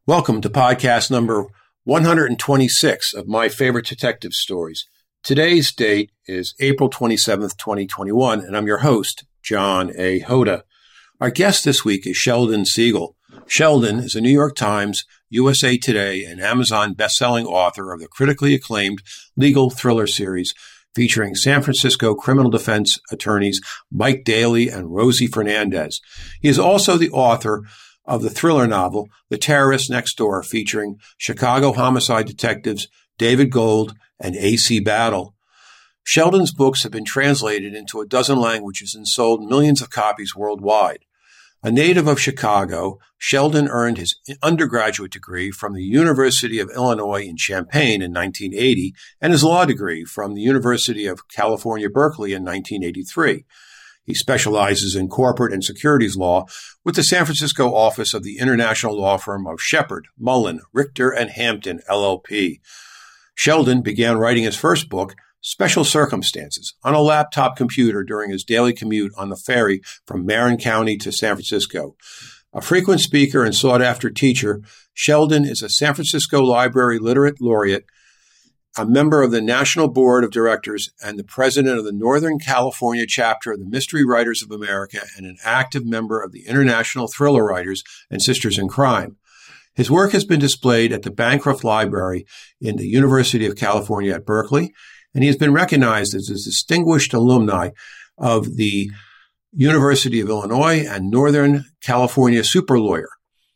Welcome to podcast number 126 of My Favorite Detective Stories. Today's date is April 27th, 2021, and I'm your host, John A. Hoda. Our guest this week is Sheldon Siegel. Sheldon is a New York Times, USA Today, and Amazon best-selling author of the critically acclaimed legal thriller series featuring San Francisco criminal defense attorneys Mike Daly and Rosie Fernandez. He is also the author of the thriller novel, The Terrorist Next Door, featuring Chicago homicide detectives David Gold and A.C. Battle. Sheldon's books have been translated into a dozen languages and sold millions of copies worldwide. A native of Chicago, Sheldon earned his undergraduate degree from the University of Illinois in Champaign in 1980 and his law degree from the University of California, Berkeley in 1983. He specializes in corporate and securities law with the San Francisco office of the international law firm of Shepard, Mullen, Richter, and Hampton, LLP. Sheldon began writing his first book, Special Circumstances, on a laptop computer during his daily commute on the ferry from Marin County to San Francisco. A frequent speaker and sought-after teacher, Sheldon is a San Francisco Library Literate Laureate, a member of the National Board of Directors, and the president of the Northern California chapter of the Mystery Writers of America, and an active member of the International Thriller Writers and Sisters in Crime. His work has been displayed at the Bancroft Library in the University of California at Berkeley, and he has been recognized as a distinguished alumni of the University of Illinois and Northern California super lawyer.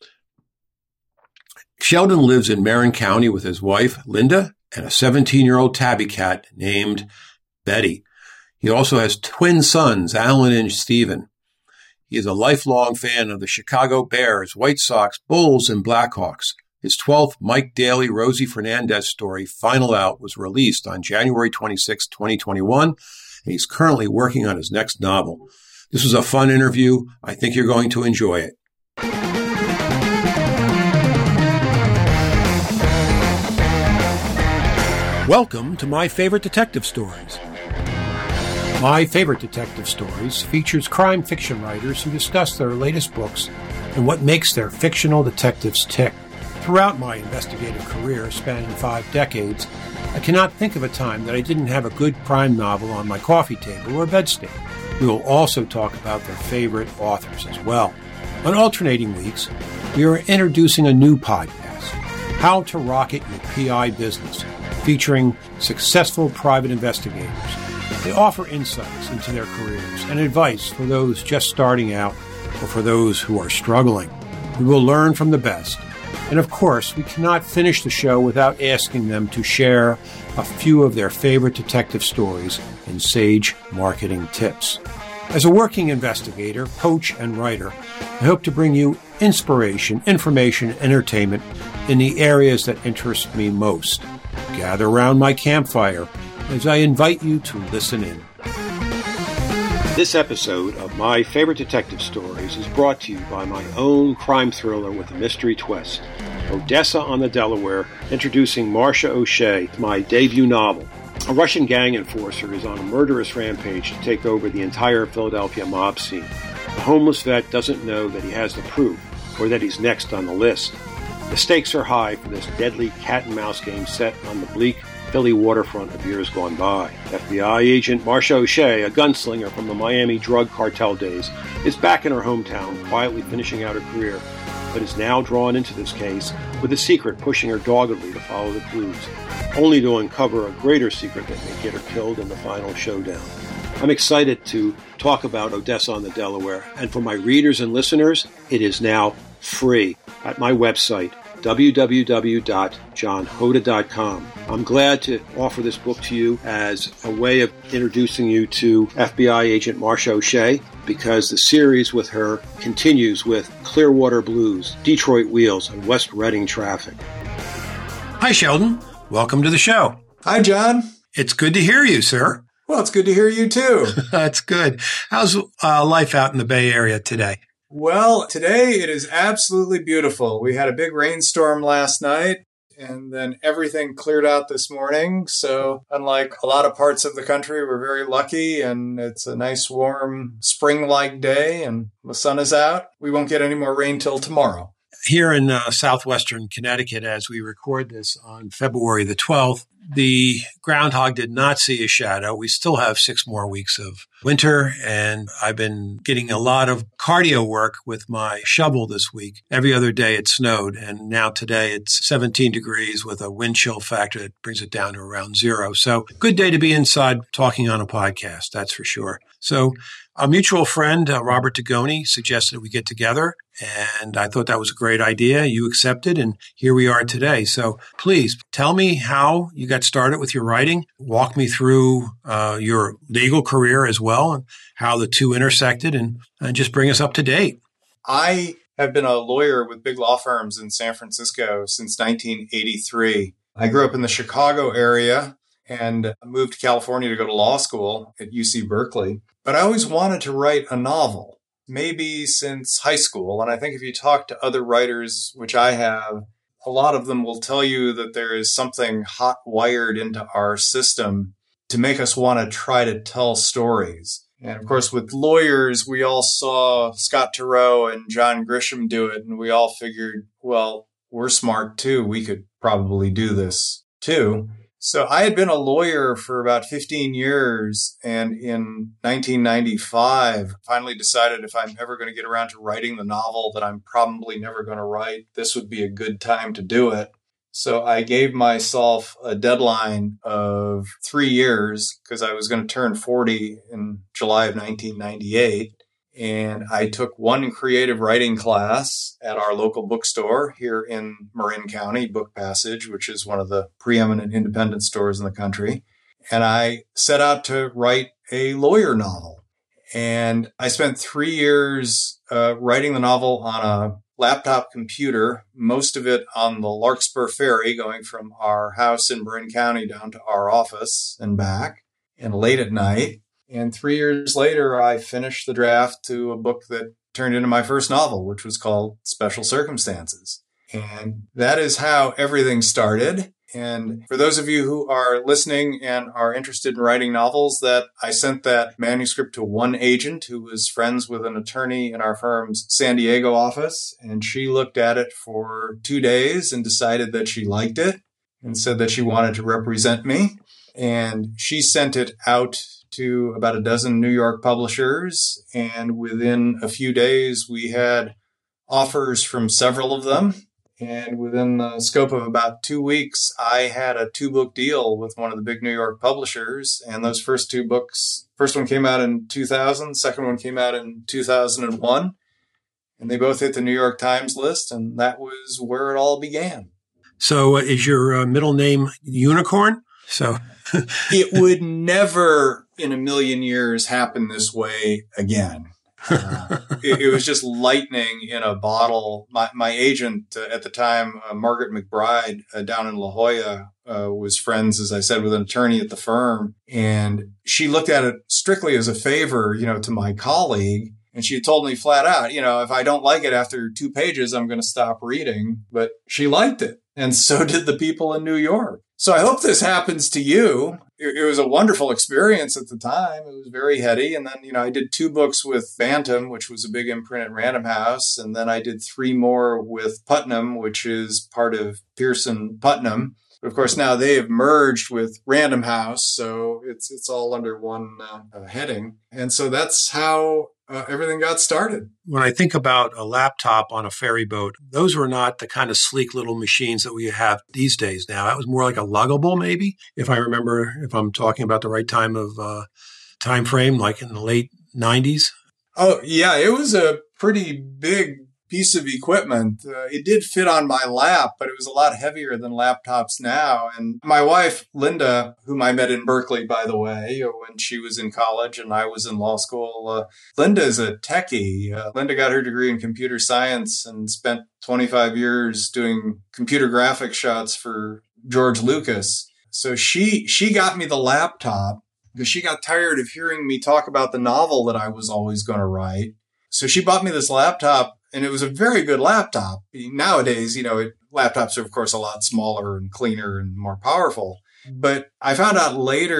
Sheldon lives in Marin County with his wife, Linda, and a 17-year-old tabby cat named Betty. He also has twin sons, Alan and Stephen. He is a lifelong fan of the Chicago Bears, White Sox, Bulls, and Blackhawks. His 12th Mike Daly, Rosie Fernandez story, Final Out, was released on January 26, 2021, and he's currently working on his next novel. This was a fun interview. I think you're going to enjoy it. Welcome to My Favorite Detective Stories. My Favorite Detective Stories features crime fiction writers who discuss their latest books and what makes their fictional detectives tick. Throughout my investigative career spanning 5 decades, I cannot think of a time that I didn't have a good crime novel on my coffee table or bedstand. We will also talk about their favorite authors as well. On alternating weeks, we are introducing a new podcast, How to Rocket Your PI Business, featuring successful private investigators. They offer insights into their careers and advice for those just starting out or for those who are struggling. We will learn from the best. And of course, we cannot finish the show without asking them to share a few of their favorite detective stories and sage marketing tips. As a working investigator, coach, and writer, I hope to bring you inspiration, information, entertainment in the areas that interest me most. Gather around my campfire as I invite you to listen in. This episode of My Favorite Detective Stories is brought to you by my own crime thriller with a mystery twist, Odessa on the Delaware, introducing Marcia O'Shea, my debut novel. A Russian gang enforcer is on a murderous rampage to take over the entire Philadelphia mob scene. The homeless vet doesn't know that he has the proof, or that he's next on the list. The stakes are high for this deadly cat-and-mouse game set on the bleak Philly waterfront of years gone by. FBI agent Marcia O'Shea, a gunslinger from the Miami drug cartel days, is back in her hometown, quietly finishing out her career, but is now drawn into this case with a secret pushing her doggedly to follow the clues, only to uncover a greater secret that may get her killed in the final showdown. I'm excited to talk about Odessa on the Delaware, and for my readers and listeners, it is now free at my website, www.johnhoda.com. I'm glad to offer this book to you as a way of introducing you to FBI agent Marcia O'Shea, because the series with her continues with Clearwater Blues, Detroit Wheels, and West Reading Traffic. Hi, Sheldon. Welcome to the show. Hi, John. It's good to hear you, sir. Well, it's good to hear you, too. That's good. How's life out in the Bay Area today? Well, today it is absolutely beautiful. We had a big rainstorm last night, and then everything cleared out this morning. So unlike a lot of parts of the country, we're very lucky, and it's a nice, warm, spring-like day, and the sun is out. We won't get any more rain till tomorrow. here in southwestern Connecticut, as we record this on February the 12th, the groundhog did not see a shadow. We still have 6 more weeks of winter, and I've been getting a lot of cardio work with my shovel this week. Every other day it snowed, and now today it's 17 degrees with a wind chill factor that brings it down to around 0. So good day to be inside talking on a podcast, that's for sure. So a mutual friend, Robert Degoni, suggested we get together, and I thought that was a great idea. You accepted, and here we are today. So please tell me how you got started with your writing. Walk me through your legal career as well, and how the two intersected, and just bring us up to date. I have been a lawyer with big law firms in San Francisco since 1983. I grew up in the Chicago area and moved to California to go to law school at UC Berkeley. But I always wanted to write a novel, maybe since high school. And I think if you talk to other writers, which I have, a lot of them will tell you that there is something hot wired into our system to make us want to try to tell stories. And of course, with lawyers, we all saw Scott Turow and John Grisham do it. And we all figured, well, we're smart too. We could probably do this too. So I had been a lawyer for about 15 years, and in 1995, finally decided if I'm ever going to get around to writing the novel that I'm probably never going to write, this would be a good time to do it. So I gave myself a deadline of 3 years because I was going to turn 40 in July of 1998. And I took one creative writing class at our local bookstore here in Marin County, Book Passage, which is one of the preeminent independent stores in the country. And I set out to write a lawyer novel. And I spent 3 years writing the novel on a laptop computer, most of it on the Larkspur Ferry, going from our house in Marin County down to our office and back, and late at night. And 3 years later, I finished the draft to a book that turned into my first novel, which was called Special Circumstances. And that is how everything started. And for those of you who are listening and are interested in writing novels, that I sent that manuscript to one agent who was friends with an attorney in our firm's San Diego office. And she looked at it for 2 days and decided that she liked it and said that she wanted to represent me. And she sent it out to about a dozen New York publishers. And within a few days, we had offers from several of them. And within the scope of about 2 weeks, I had a 2-book deal with one of the big New York publishers. And those first 2 books, first one came out in 2000, second one came out in 2001. And they both hit the New York Times list. And that was where it all began. So is your middle name Unicorn? So it would never in a million years happen this way again. It was just lightning in a bottle. My agent at the time, Margaret McBride, down in La Jolla, was friends, as I said, with an attorney at the firm. And she looked at it strictly as a favor, to my colleague. And she had told me flat out, if I don't like it after 2 pages, I'm going to stop reading. But she liked it. And so did the people in New York. So I hope this happens to you. It was a wonderful experience at the time. It was very heady. And then, I did 2 books with Bantam, which was a big imprint at Random House. And then I did 3 more with Putnam, which is part of Pearson Putnam. But of course, now they have merged with Random House. So it's all under one heading. And so that's how everything got started. When I think about a laptop on a ferry boat, those were not the kind of sleek little machines that we have these days now. That was more like a luggable, maybe, if I'm talking about the right time frame, like in the late 90s. Oh, yeah. It was a pretty big piece of equipment. It did fit on my lap, but it was a lot heavier than laptops now. And my wife, Linda, whom I met in Berkeley, by the way, when she was in college and I was in law school, Linda is a techie. Linda got her degree in computer science and spent 25 years doing computer graphic shots for George Lucas. So she got me the laptop because she got tired of hearing me talk about the novel that I was always going to write. So she bought me this laptop. And it was a very good laptop. Nowadays, laptops are, of course, a lot smaller and cleaner and more powerful. But I found out later that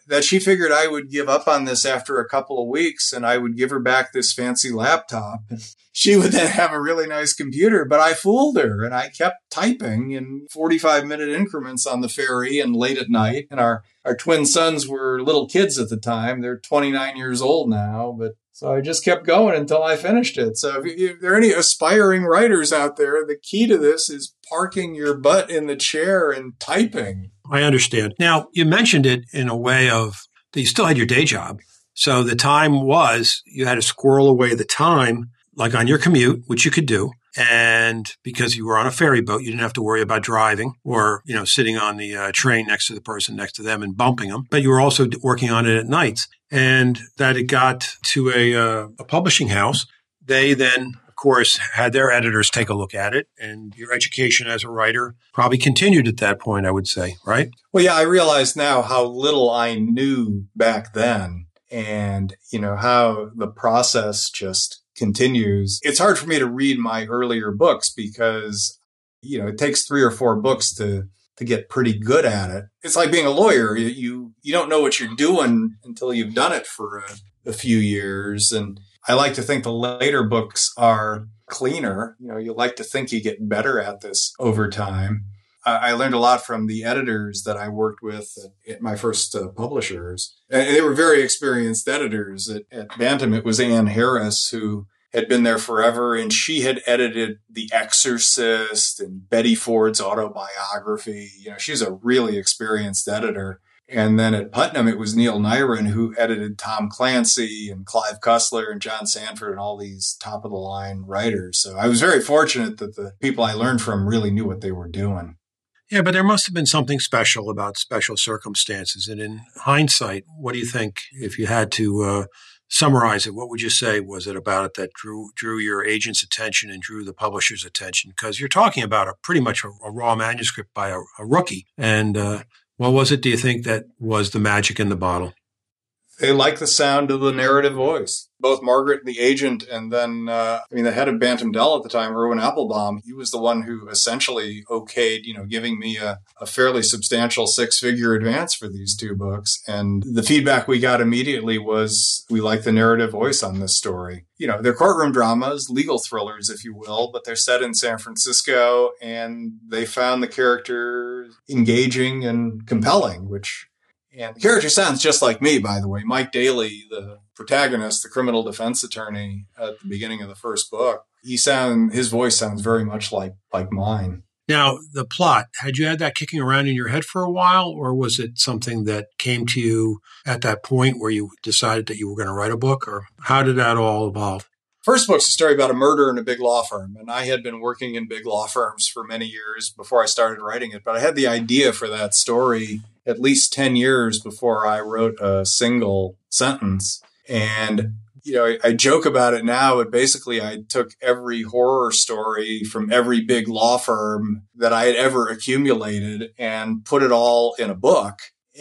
that she figured I would give up on this after a couple of weeks and I would give her back this fancy laptop. She would then have a really nice computer, but I fooled her and I kept typing in 45-minute increments on the ferry and late at night. And our twin sons were little kids at the time. They're 29 years old now, but so I just kept going until I finished it. So if there are any aspiring writers out there, the key to this is parking your butt in the chair and typing. I understand. Now, you mentioned it in a way of that you still had your day job. So the time was you had to squirrel away the time, like on your commute, which you could do. And because you were on a ferry boat, you didn't have to worry about driving or, sitting on the train next to the person next to them and bumping them. But you were also working on it at nights. And that it got to a publishing house. They then, of course, had their editors take a look at it. And your education as a writer probably continued at that point, I would say, right? Well, yeah, I realize now how little I knew back then and, how the process just continues. It's hard for me to read my earlier books because, it takes 3 or 4 books to get pretty good at it. It's like being a lawyer. You don't know what you're doing until you've done it for a few years. And I like to think the later books are cleaner. You like to think you get better at this over time. I learned a lot from the editors that I worked with at my first publishers. And they were very experienced editors. At Bantam, it was Anne Harris, who had been there forever, and she had edited The Exorcist and Betty Ford's autobiography. She's a really experienced editor. And then at Putnam, it was Neil Nyren who edited Tom Clancy and Clive Cussler and John Sanford and all these top-of-the-line writers. So I was very fortunate that the people I learned from really knew what they were doing. Yeah, but there must have been something special about special circumstances. And in hindsight, what do you think, if you had to summarize it, what would you say was it about it that drew your agent's attention and drew the publisher's attention? Because you're talking about pretty much a raw manuscript by a rookie. And what was it, do you think, that was the magic in the bottle? They like the sound of the narrative voice. Both Margaret, the agent, and then, the head of Bantam Dell at the time, Erwin Applebaum, he was the one who essentially okayed, giving me a fairly substantial 6-figure advance for these 2 books. And the feedback we got immediately was, we like the narrative voice on this story. They're courtroom dramas, legal thrillers, if you will, but they're set in San Francisco, and they found the characters engaging and compelling, and the character sounds just like me, by the way. Mike Daly, the protagonist, the criminal defense attorney at the beginning of the first book, his voice sounds very much like mine. Now, the plot, had you had that kicking around in your head for a while, or was it something that came to you at that point where you decided that you were going to write a book, or how did that all evolve? First book's a story about a murder in a big law firm, and I had been working in big law firms for many years before I started writing it, but I had the idea for that story at least 10 years before I wrote a single sentence. And, I joke about it now, but basically I took every horror story from every big law firm that I had ever accumulated and put it all in a book.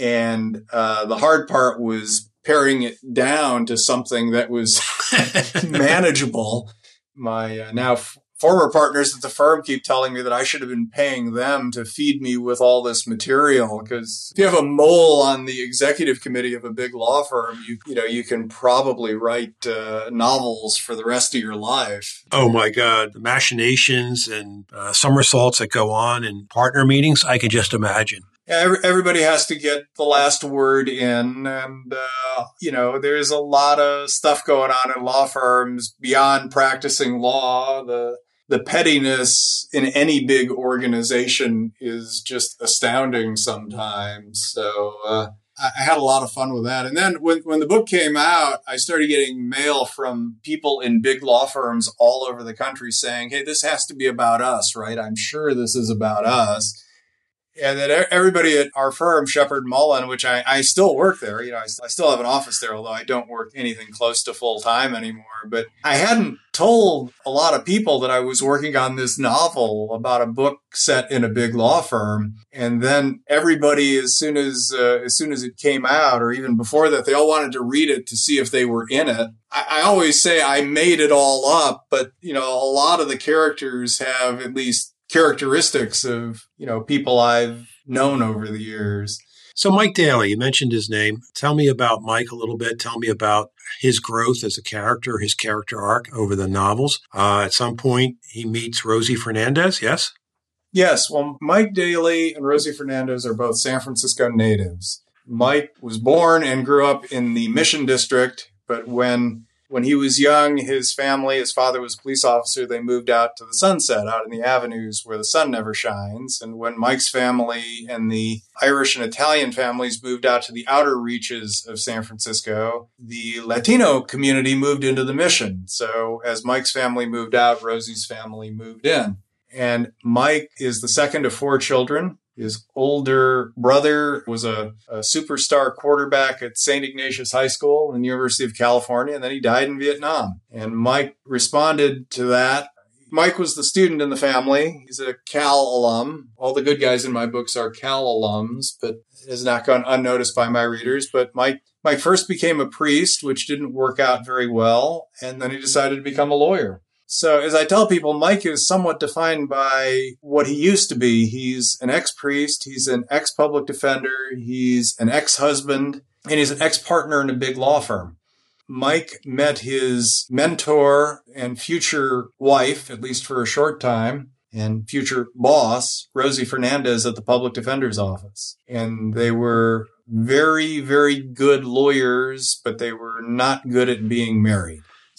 And the hard part was paring it down to something that was manageable. My now former partners at the firm keep telling me that I should have been paying them to feed me with all this material, because if you have a mole on the executive committee of a big law firm, you can probably write novels for the rest of your life. Oh my God, the machinations and somersaults that go on in partner meetings, I can just imagine. Everybody has to get the last word in. And, there's a lot of stuff going on in law firms beyond practicing law. The pettiness in any big organization is just astounding sometimes. So I had a lot of fun with that. And then when the book came out, I started getting mail from people in big law firms all over the country saying, hey, this has to be about us, right? I'm sure this is about us. And then everybody at our firm, Shepherd Mullen, which I still work there, I still have an office there, although I don't work anything close to full time anymore. But I hadn't told a lot of people that I was working on this novel about a book set in a big law firm. And then everybody, as soon as it came out, or even before that, they all wanted to read it to see if they were in it. I always say I made it all up, but a lot of the characters have at least characteristics of, people I've known over the years. So Mike Daly, you mentioned his name. Tell me about Mike a little bit. Tell me about his growth as a character, his character arc over the novels. At some point, he meets Rosie Fernandez, yes? Yes. Well, Mike Daly and Rosie Fernandez are both San Francisco natives. Mike was born and grew up in the Mission District, but when he was young, his father was a police officer, they moved out to the Sunset, out in the avenues where the sun never shines. And when Mike's family and the Irish and Italian families moved out to the outer reaches of San Francisco, the Latino community moved into the Mission. So as Mike's family moved out, Rosie's family moved in. And Mike is the second of 4 children. His older brother was a superstar quarterback at St. Ignatius High School in the University of California, and then he died in Vietnam. And Mike responded to that. Mike was the student in the family. He's a Cal alum. All the good guys in my books are Cal alums, but it has not gone unnoticed by my readers. But Mike first became a priest, which didn't work out very well, and then he decided to become a lawyer. So as I tell people, Mike is somewhat defined by what he used to be. He's an ex-priest, he's an ex-public defender, he's an ex-husband, and he's an ex-partner in a big law firm. Mike met his mentor and future wife, at least for a short time, and future boss, Rosie Fernandez, at the public defender's office. And they were very, very good lawyers, but they were not good at being married.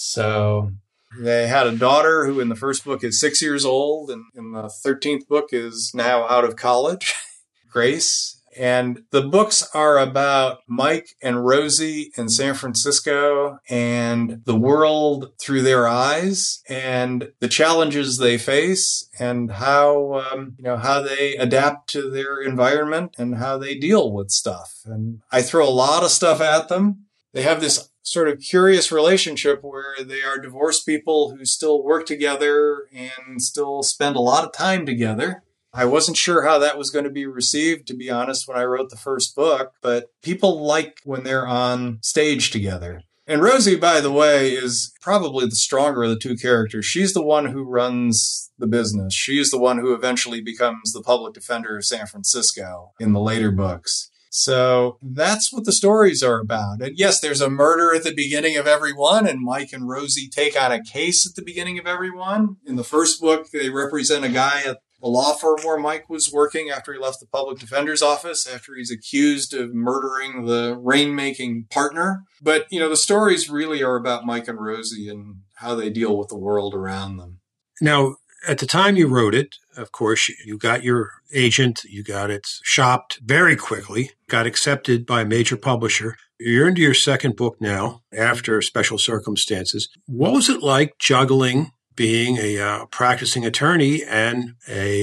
So they had a daughter who in the first book is 6 years old, and in the 13th book is now out of college, Grace. And the books are about Mike and Rosie in San Francisco and the world through their eyes and the challenges they face and how they adapt to their environment and how they deal with stuff. And I throw a lot of stuff at them. They have this sort of curious relationship where they are divorced people who still work together and still spend a lot of time together. I wasn't sure how that was going to be received, to be honest, when I wrote the first book, but people like when they're on stage together. And Rosie, by the way, is probably the stronger of the 2 characters. She's the one who runs the business. She's the one who eventually becomes the public defender of San Francisco in the later books. So that's what the stories are about. And yes, there's a murder at the beginning of every one, and Mike and Rosie take on a case at the beginning of every one. In the first book, they represent a guy at a law firm where Mike was working after he left the public defender's office, after he's accused of murdering the rainmaking partner. But, the stories really are about Mike and Rosie and how they deal with the world around them. Now, at the time you wrote it, of course, you got your agent, you got it shopped very quickly, got accepted by a major publisher. You're into your second book now, after Special Circumstances. What was it like juggling being a practicing attorney and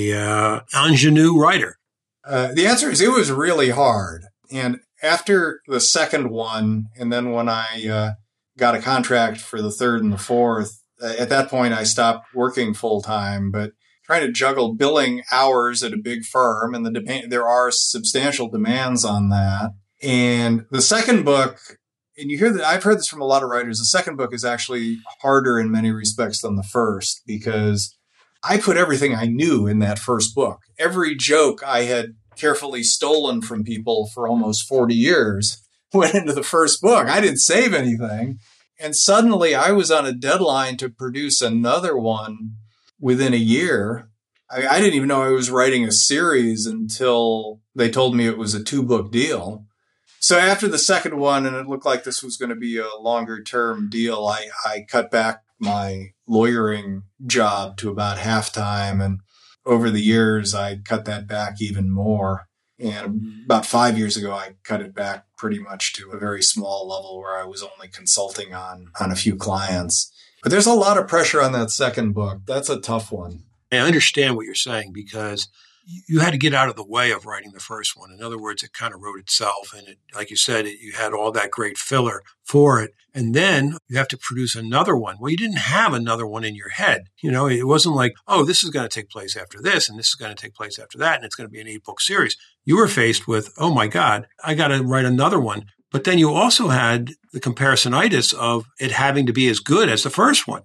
a ingenue writer? The answer is it was really hard. And after the second one, and then when I got a contract for the third and the fourth, at that point, I stopped working full time, but trying to juggle billing hours at a big firm, and there are substantial demands on that. And the second book, and you hear that I've heard this from a lot of writers, the second book is actually harder in many respects than the first because I put everything I knew in that first book. Every joke I had carefully stolen from people for almost 40 years went into the first book. I didn't save anything. And suddenly I was on a deadline to produce another one within a year. I didn't even know I was writing a series until they told me it was a 2-book deal. So after the second one, and it looked like this was going to be a longer term deal, I cut back my lawyering job to about half-time. And over the years, I cut that back even more. And about 5 years ago, I cut it back pretty much to a very small level where I was only consulting on a few clients. But there's a lot of pressure on that second book. That's a tough one. I understand what you're saying because you had to get out of the way of writing the first one. In other words, it kind of wrote itself. And like you said, you had all that great filler for it. And then you have to produce another one. Well, you didn't have another one in your head. It wasn't like, oh, this is going to take place after this, and this is going to take place after that, and it's going to be an 8-book series. You were faced with, oh my God, I got to write another one. But then you also had the comparisonitis of it having to be as good as the first one.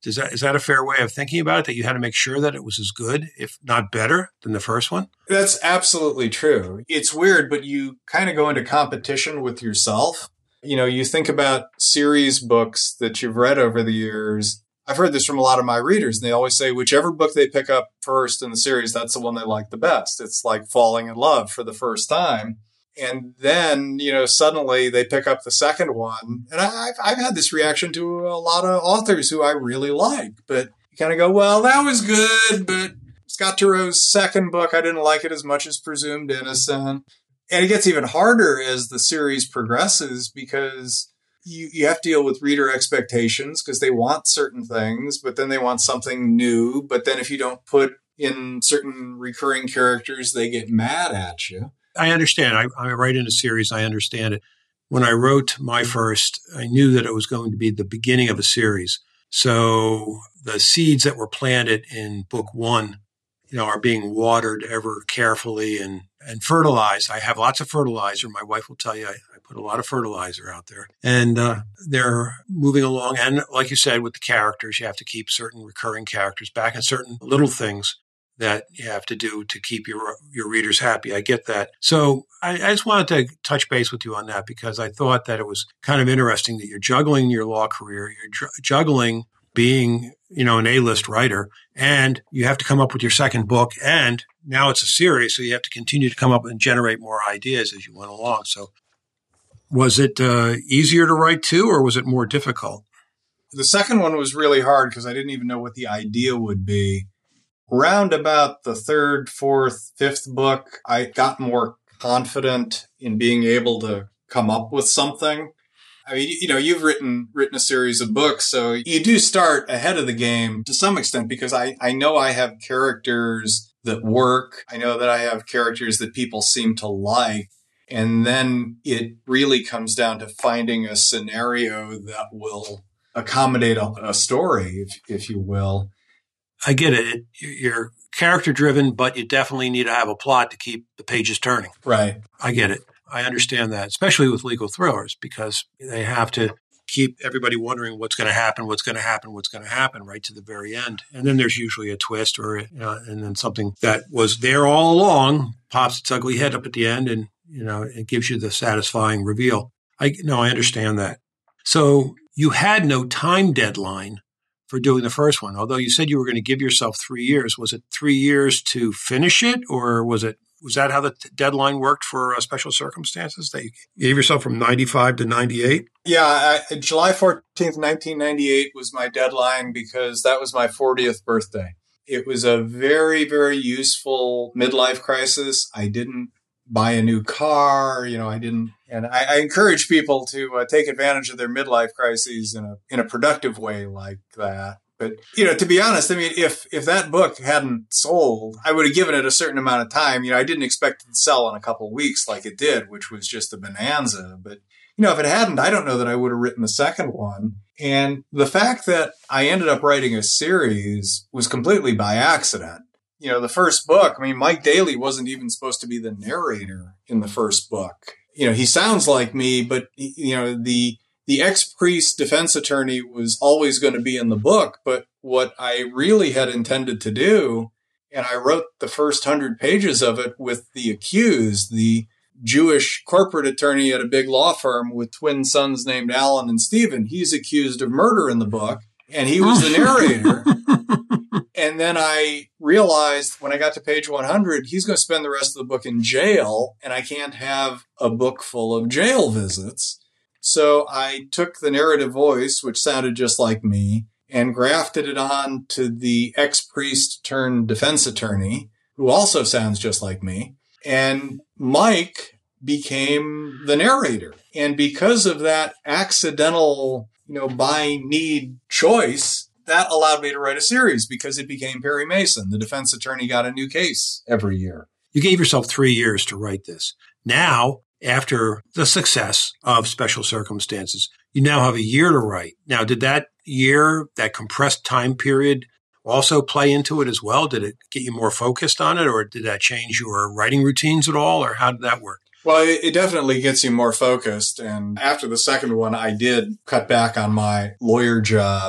Is that a fair way of thinking about it, that you had to make sure that it was as good, if not better, than the first one? That's absolutely true. It's weird, but you kind of go into competition with yourself. You think about series books that you've read over the years. I've heard this from a lot of my readers, and they always say whichever book they pick up first in the series, that's the one they like the best. It's like falling in love for the first time. And then, suddenly they pick up the second one. And I've had this reaction to a lot of authors who I really like. But you kind of go, well, that was good, but Scott Turow's second book, I didn't like it as much as Presumed Innocent. And it gets even harder as the series progresses because you have to deal with reader expectations because they want certain things, but then they want something new. But then if you don't put in certain recurring characters, they get mad at you. I understand. I write in a series. I understand it. When I wrote my first, I knew that it was going to be the beginning of a series. So the seeds that were planted in book one, are being watered ever carefully and fertilized. I have lots of fertilizer. My wife will tell you I put a lot of fertilizer out there. And they're moving along. And like you said, with the characters, you have to keep certain recurring characters back and certain little things that you have to do to keep your readers happy. I get that. So I just wanted to touch base with you on that because I thought that it was kind of interesting that you're juggling your law career, you're juggling being, an A-list writer, and you have to come up with your second book, and now it's a series, so you have to continue to come up and generate more ideas as you went along. So was it easier to write too, or was it more difficult? The second one was really hard because I didn't even know what the idea would be. Round about the third, fourth, fifth book, I got more confident in being able to come up with something. I mean, you've written a series of books, so you do start ahead of the game to some extent because I know I have characters that work. I know that I have characters that people seem to like. And then it really comes down to finding a scenario that will accommodate a story, if you will. I get it. You're character driven, but you definitely need to have a plot to keep the pages turning. Right. I get it. I understand that, especially with legal thrillers, because they have to keep everybody wondering what's going to happen right to the very end. And then there's usually a twist and then something that was there all along pops its ugly head up at the end and, it gives you the satisfying reveal. I understand that. So you had no time deadline for doing the first one, although you said you were going to give yourself 3 years. Was it 3 years to finish it, or was that how the deadline worked for Special Circumstances? That you gave yourself from 95 to 98? Yeah, July 14th, 1998 was my deadline because that was my 40th birthday. It was a very, very useful midlife crisis. I didn't buy a new car, I didn't. And I encourage people to take advantage of their midlife crises in a productive way like that. But, to be honest, I mean, if that book hadn't sold, I would have given it a certain amount of time. I didn't expect it to sell in a couple of weeks like it did, which was just a bonanza. But, if it hadn't, I don't know that I would have written the second one. And the fact that I ended up writing a series was completely by accident. The first book, Mike Daly wasn't even supposed to be the narrator in the first book. He sounds like me, but, the ex-priest defense attorney was always going to be in the book, but what I really had intended to do, and I wrote the first 100 pages of it with the accused, the Jewish corporate attorney at a big law firm with twin sons named Alan and Stephen. He's accused of murder in the book, and he was the narrator. And then I realized when I got to page 100, he's going to spend the rest of the book in jail, and I can't have a book full of jail visits. So I took the narrative voice, which sounded just like me, and grafted it on to the ex-priest turned defense attorney, who also sounds just like me. And Mike became the narrator. And because of that accidental, by need choice, that allowed me to write a series because it became Perry Mason. The defense attorney got a new case every year. You gave yourself 3 years to write this. Now, after the success of Special Circumstances, you now have a year to write. Now, did that year, that compressed time period, also play into it as well? Did it get you more focused on it, or did that change your writing routines at all, or how did that work? Well, it definitely gets you more focused. And after the second one, I did cut back on my lawyer job.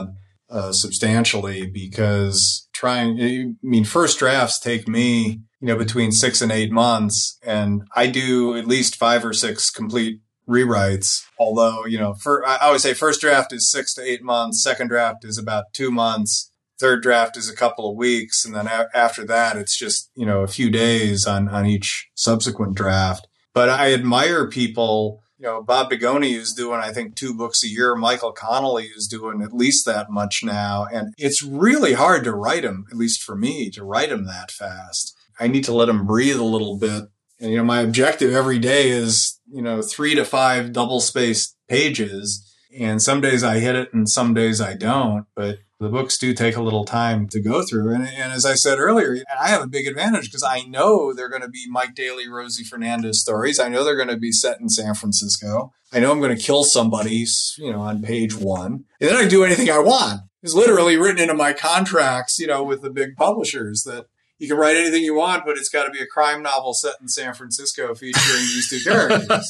substantially because first drafts take me, between 6 and 8 months, and I do at least 5 or 6 complete rewrites. Although, I always say first draft is 6 to 8 months. Second draft is about 2 months. Third draft is a couple of weeks. And then after that, it's just, a few days on each subsequent draft. But I admire people. Bob Bigoni is doing, I think, 2 books a year. Michael Connolly is doing at least that much now. And it's really hard to write them, at least for me, to write them that fast. I need to let them breathe a little bit. And, my objective every day is, 3 to 5 double-spaced pages. And some days I hit it and some days I don't. But the books do take a little time to go through. And as I said earlier, I have a big advantage because I know they're going to be Mike Daly, Rosie Fernandez stories. I know they're going to be set in San Francisco. I know I'm going to kill somebody, on page 1. And then I can do anything I want. It's literally written into my contracts, with the big publishers that you can write anything you want, but it's got to be a crime novel set in San Francisco featuring these 2 characters.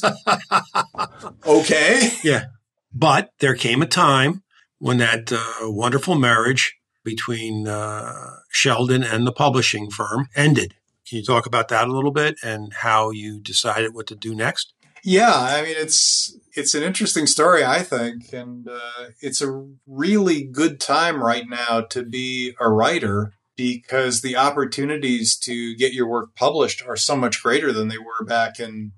Okay. Yeah. But there came a time when that wonderful marriage between Sheldon and the publishing firm ended. Can you talk about that a little bit and how you decided what to do next? Yeah, it's an interesting story, I think, and it's a really good time right now to be a writer because the opportunities to get your work published are so much greater than they were back in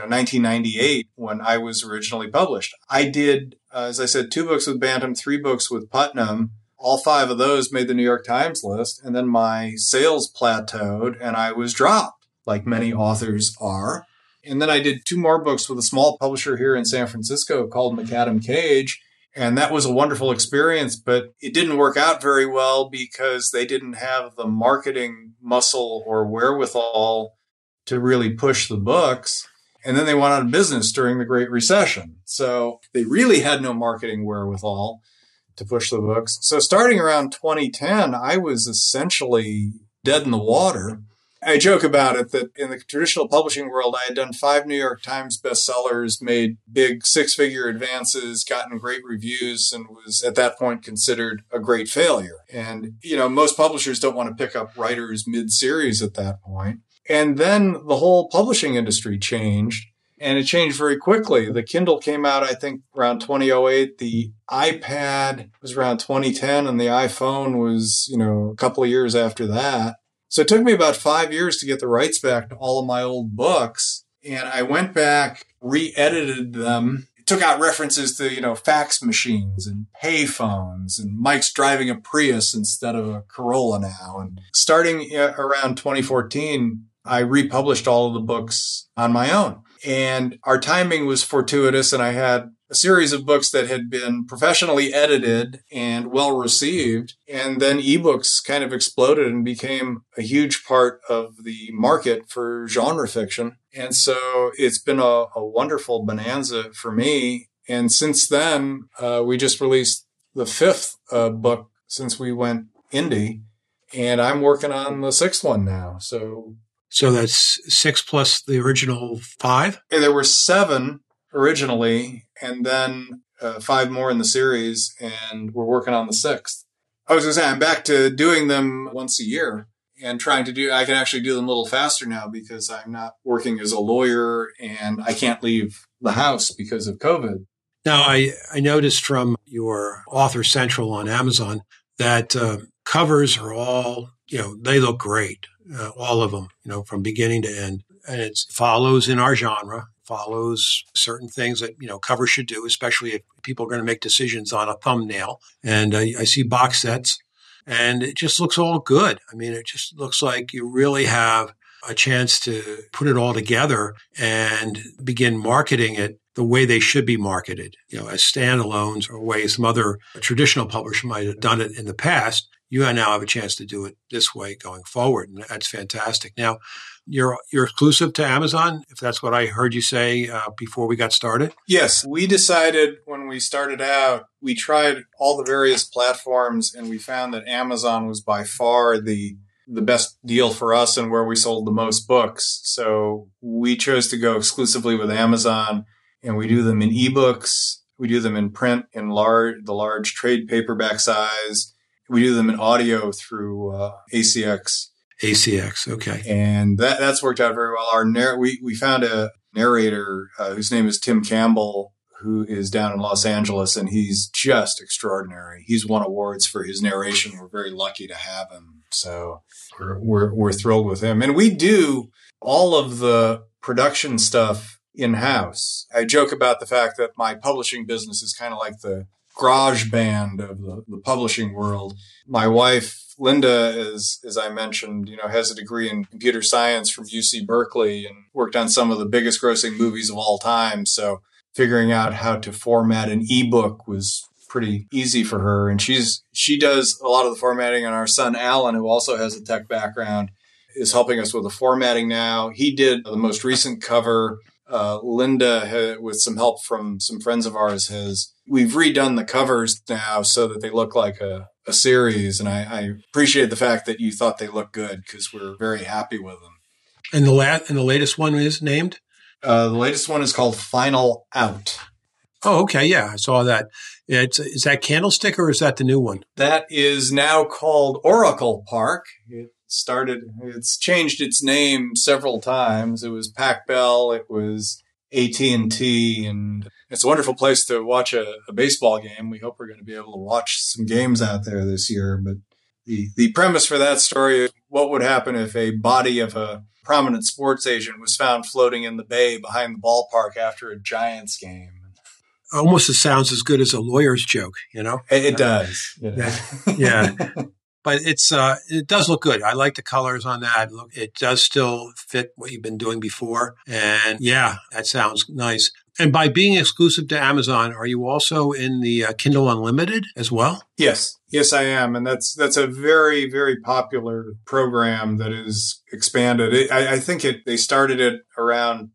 1998 when I was originally published. I did, as I said, 2 books with Bantam, 3 books with Putnam. All 5 of those made the New York Times list. And then my sales plateaued and I was dropped, like many authors are. And then I did 2 more books with a small publisher here in San Francisco called McAdam Cage. And that was a wonderful experience, but it didn't work out very well because they didn't have the marketing muscle or wherewithal to really push the books. And then they went out of business during the Great Recession. So they really had no marketing wherewithal to push the books. So starting around 2010, I was essentially dead in the water. I joke about it that in the traditional publishing world, I had done 5 New York Times bestsellers, made big 6-figure advances, gotten great reviews, and was at that point considered a great failure. And, most publishers don't want to pick up writers mid-series at that point. And then the whole publishing industry changed, and it changed very quickly. The Kindle came out, I think, around 2008. The iPad was around 2010, and the iPhone was, a couple of years after that. So it took me about 5 years to get the rights back to all of my old books. And I went back, re-edited them, took out references to, fax machines and pay phones, and Mike's driving a Prius instead of a Corolla now. And starting around 2014, I republished all of the books on my own. And our timing was fortuitous, and I had a series of books that had been professionally edited and well received. And then ebooks kind of exploded and became a huge part of the market for genre fiction. And so it's been a wonderful bonanza for me. And since then, we just released the 5th book since we went indie, and I'm working on the 6th one now. So that's 6 plus the original 5? And there were 7 originally, and then 5 more in the series, and we're working on the 6th. I was going to say, I'm back to doing them once a year and I can actually do them a little faster now because I'm not working as a lawyer and I can't leave the house because of COVID. Now, I noticed from your Author Central on Amazon that covers are all, they look great. All of them, from beginning to end. And it follows in our genre, follows certain things that, covers should do, especially if people are going to make decisions on a thumbnail. And I see box sets, and it just looks all good. I mean, it just looks like you really have a chance to put it all together and begin marketing it the way they should be marketed, as standalones or ways some other traditional publisher might have done it in the past. You now have a chance to do it this way going forward, and that's fantastic. Now, you're exclusive to Amazon, if that's what I heard you say before we got started? Yes. We decided when we started out, we tried all the various platforms, and we found that Amazon was by far the best deal for us and where we sold the most books. So we chose to go exclusively with Amazon, and we do them in ebooks, We do them in print in the large trade paperback size. We do them in audio through ACX. ACX, okay. And that's worked out very well. We found a narrator whose name is Tim Campbell, who is down in Los Angeles, and he's just extraordinary. He's won awards for his narration. We're very lucky to have him. So we're thrilled with him. And we do all of the production stuff in-house. I joke about the fact that my publishing business is kind of like the garage band of the publishing world. My wife, Linda, as I mentioned, has a degree in computer science from UC Berkeley and worked on some of the biggest grossing movies of all time. So figuring out how to format an ebook was pretty easy for her. And she does a lot of the formatting, and our son, Alan, who also has a tech background, is helping us with the formatting now. He did the most recent cover. Linda, with some help from some friends of ours, we've redone the covers now so that they look like a series. And I appreciate the fact that you thought they looked good, because we're very happy with them. And the latest one is named? The latest one is called Final Out. Oh, okay. Yeah, I saw that. Is that Candlestick, or is that the new one? That is now called Oracle Park. It's changed its name several times. It was Pac Bell, it was AT&T, and it's a wonderful place to watch a baseball game. We hope we're going to be able to watch some games out there this year. But the premise for that story is, what would happen if a body of a prominent sports agent was found floating in the bay behind the ballpark after a Giants game? Almost sounds as good as a lawyer's joke, It does. Yeah. But it does look good. I like the colors on that. Look, it does still fit what you've been doing before. And yeah, that sounds nice. And by being exclusive to Amazon, are you also in the Kindle Unlimited as well? Yes, I am. And that's a very, very popular program that is expanded. I think they started it around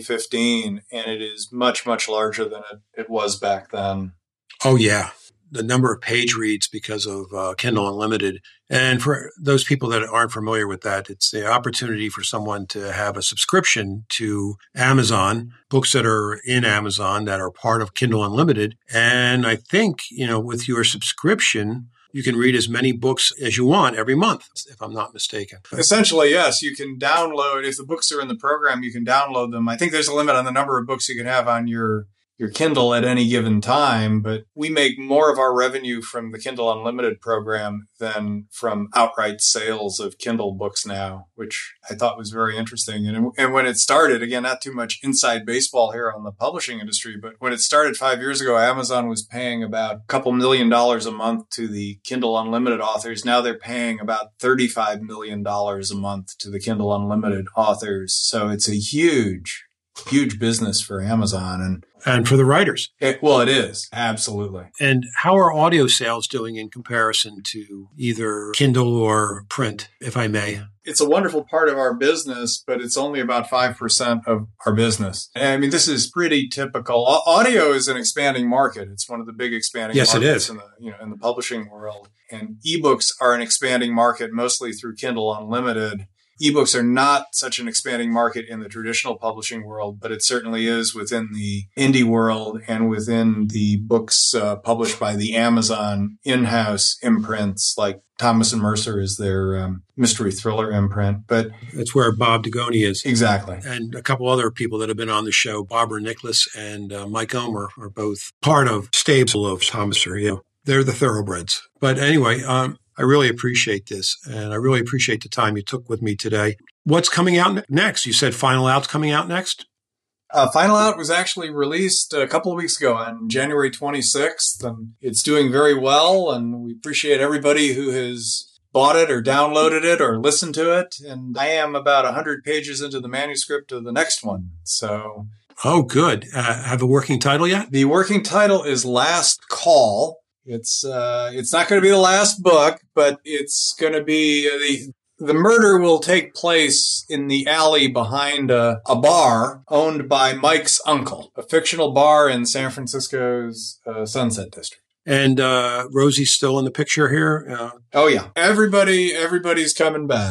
2015, and it is much, much larger than it was back then. Oh, yeah. The number of page reads because of Kindle Unlimited. And for those people that aren't familiar with that, it's the opportunity for someone to have a subscription to Amazon, books that are in Amazon that are part of Kindle Unlimited. And I think, with your subscription, you can read as many books as you want every month, if I'm not mistaken. Essentially, yes. You can download, if the books are in the program, you can download them. I think there's a limit on the number of books you can have on your Kindle at any given time, but we make more of our revenue from the Kindle Unlimited program than from outright sales of Kindle books now, which I thought was very interesting. And when it started, again, not too much inside baseball here on the publishing industry, but when it started 5 years ago, Amazon was paying about a couple $1 million a month to the Kindle Unlimited authors. Now they're paying about $35 million a month to the Kindle Unlimited authors. So it's a huge business for Amazon and for the writers. It is. Absolutely. And how are audio sales doing in comparison to either Kindle or print, if I may? It's a wonderful part of our business, but it's only about 5% of our business. I mean, this is pretty typical. Audio is an expanding market. It's one of the big expanding markets it is. In the publishing world. And ebooks are an expanding market, mostly through Kindle Unlimited. Ebooks are not such an expanding market in the traditional publishing world, but it certainly is within the indie world and within the books published by the Amazon in-house imprints, like Thomas & Mercer is their mystery thriller imprint. But that's where Bob Dugoni is. Exactly. And a couple other people that have been on the show, Barbara Nicholas and Mike Omer, are both part of stable of Thomas & Mercer. They're the thoroughbreds. But anyway, I really appreciate this, and I really appreciate the time you took with me today. What's coming out next? You said Final Out's coming out next? Final Out was actually released a couple of weeks ago on January 26th, and it's doing very well, and we appreciate everybody who has bought it or downloaded it or listened to it. And I am about 100 pages into the manuscript of the next one. So, oh, good. Have a working title yet? The working title is Last Call. It's not going to be the last book, but it's going to be the murder will take place in the alley behind a bar owned by Mike's uncle, a fictional bar in San Francisco's Sunset District. And Rosie's still in the picture here? Oh, yeah. Everybody's coming back.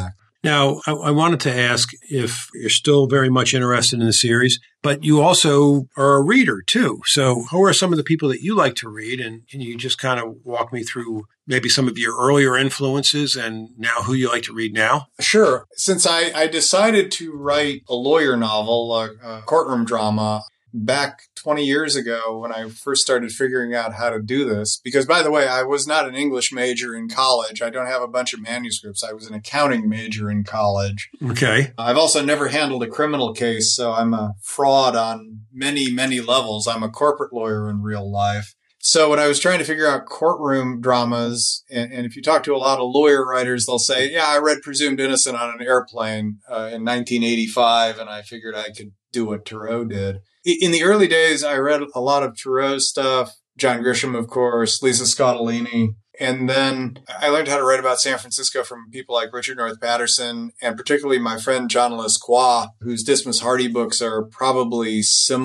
Now, I wanted to ask if you're still very much interested in the series, but you also are a reader too. So who are some of the people that you like to read? And can you just kind of walk me through maybe some of your earlier influences and now who you like to read now? Sure. Since I decided to write a lawyer novel, a courtroom drama, back 20 years ago when I first started figuring out how to do this, because by the way, I was not an English major in college. I don't have a bunch of manuscripts. I was an accounting major in college. Okay. I've also never handled a criminal case, so I'm a fraud on many, many levels. I'm a corporate lawyer in real life. So when I was trying to figure out courtroom dramas, and if you talk to a lot of lawyer writers, they'll say, yeah, I read Presumed Innocent on an airplane in 1985, and I figured I could do what Turow did. In the early days, I read a lot of Turow's stuff, John Grisham, of course, Lisa Scottolini. And then I learned how to write about San Francisco from people like Richard North Patterson, and particularly my friend John Lesquois, whose Dismas Hardy books are probably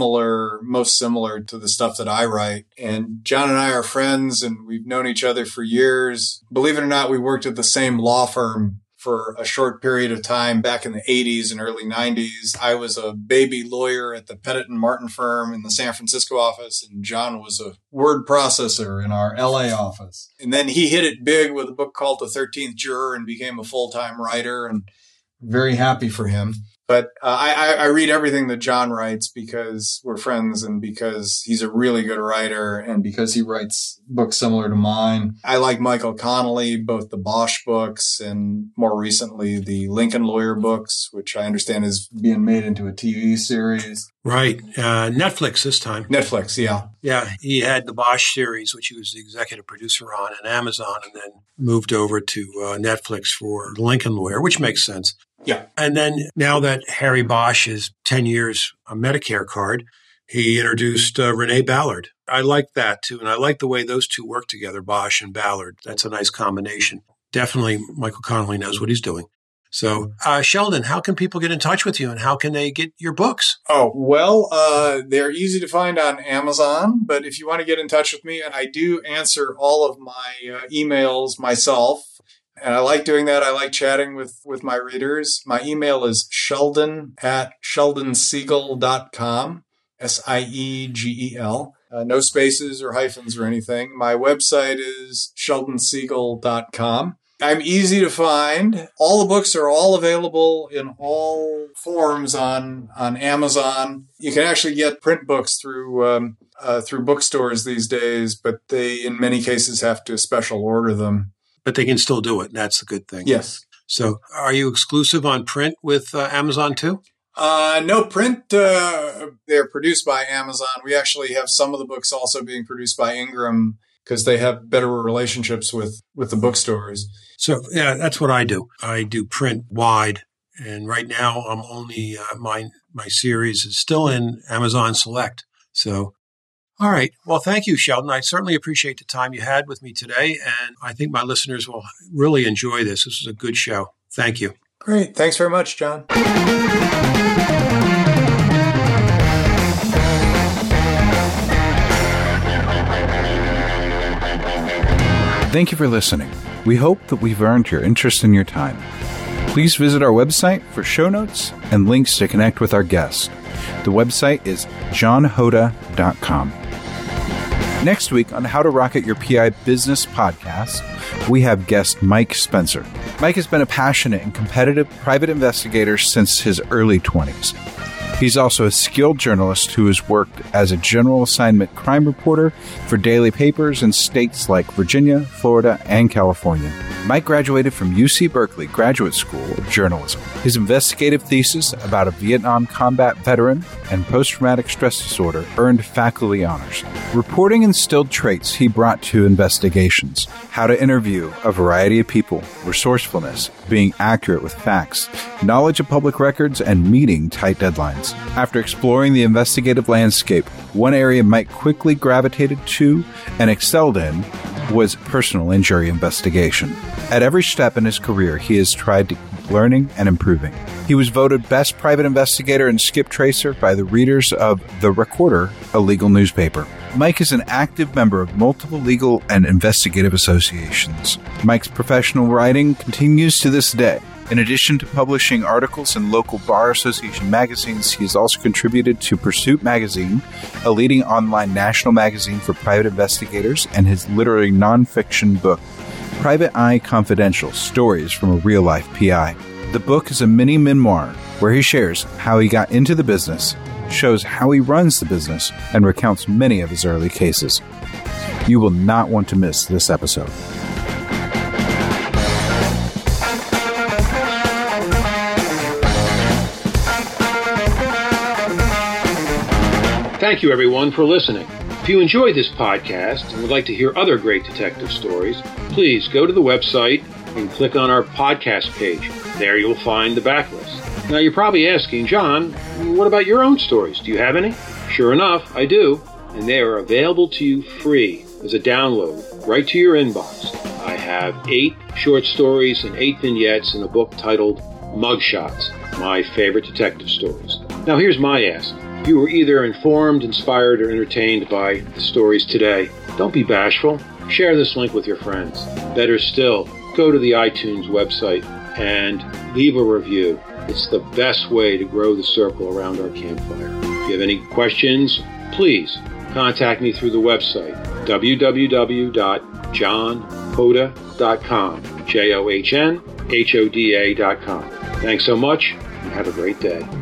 most similar to the stuff that I write. And John and I are friends, and we've known each other for years. Believe it or not, we worked at the same law firm for a short period of time back in the 80s and early 90s. I was a baby lawyer at the Pettit and Martin firm in the San Francisco office, and John was a word processor in our LA office. And then he hit it big with a book called The 13th Juror and became a full-time writer, and very happy for him. But I read everything that John writes because we're friends and because he's a really good writer and because he writes books similar to mine. I like Michael Connelly, both the Bosch books and more recently the Lincoln Lawyer books, which I understand is being made into a TV series. Right. Netflix this time. Netflix, yeah. Yeah. He had the Bosch series, which he was the executive producer on, and Amazon, and then moved over to Netflix for Lincoln Lawyer, which makes sense. Yeah. And then now that Harry Bosch is 10 years a Medicare card, he introduced Renee Ballard. I like that too. And I like the way those two work together, Bosch and Ballard. That's a nice combination. Definitely Michael Connelly knows what he's doing. So, Sheldon, how can people get in touch with you and how can they get your books? Oh, well, they're easy to find on Amazon, but if you want to get in touch with me, and I do answer all of my emails myself, and I like doing that. I like chatting with my readers. My email is sheldon@sheldonsiegel.com, SIEGEL. No spaces or hyphens or anything. My website is sheldonsiegel.com. I'm easy to find. All the books are all available in all forms on Amazon. You can actually get print books through bookstores these days, but they, in many cases, have to special order them. But they can still do it. That's the good thing. Yes. So are you exclusive on print with Amazon too? No, print, they're produced by Amazon. We actually have some of the books also being produced by Ingram because they have better relationships with the bookstores. So, yeah, that's what I do. I do print wide. And right now I'm only, my series is still in Amazon Select. So, all right. Well, thank you, Sheldon. I certainly appreciate the time you had with me today. And I think my listeners will really enjoy this. This was a good show. Thank you. Great. Thanks very much, John. Thank you for listening. We hope that we've earned your interest and your time. Please visit our website for show notes and links to connect with our guests. The website is johnhoda.com. Next week on How to Rocket Your PI Business podcast, we have guest Mike Spencer. Mike has been a passionate and competitive private investigator since his early 20s. He's also a skilled journalist who has worked as a general assignment crime reporter for daily papers in states like Virginia, Florida, and California. Mike graduated from UC Berkeley Graduate School of Journalism. His investigative thesis about a Vietnam combat veteran and post-traumatic stress disorder earned faculty honors. Reporting instilled traits he brought to investigations: how to interview a variety of people, resourcefulness, being accurate with facts, knowledge of public records, and meeting tight deadlines. After exploring the investigative landscape, one area Mike quickly gravitated to and excelled in was personal injury investigation. At every step in his career, he has tried to keep learning and improving. He was voted Best Private Investigator and Skip Tracer by the readers of The Recorder, a legal newspaper. Mike is an active member of multiple legal and investigative associations. Mike's professional writing continues to this day. In addition to publishing articles in local Bar Association magazines, he has also contributed to Pursuit Magazine, a leading online national magazine for private investigators, and his literary nonfiction book, Private Eye Confidential, Stories from a Real-Life PI. The book is a mini memoir where he shares how he got into the business, shows how he runs the business, and recounts many of his early cases. You will not want to miss this episode. Thank you, everyone, for listening. If you enjoyed this podcast and would like to hear other great detective stories, please go to the website and click on our podcast page. There you'll find the backlist. Now, you're probably asking, John, what about your own stories? Do you have any? Sure enough, I do. And they are available to you free as a download right to your inbox. I have 8 short stories and 8 vignettes in a book titled Mugshots, My Favorite Detective Stories. Now, here's my ask. If you were either informed, inspired, or entertained by the stories today, don't be bashful. Share this link with your friends. Better still, go to the iTunes website and leave a review. It's the best way to grow the circle around our campfire. If you have any questions, please contact me through the website, www.johnhoda.com, JOHNHODA.com. Thanks so much, and have a great day.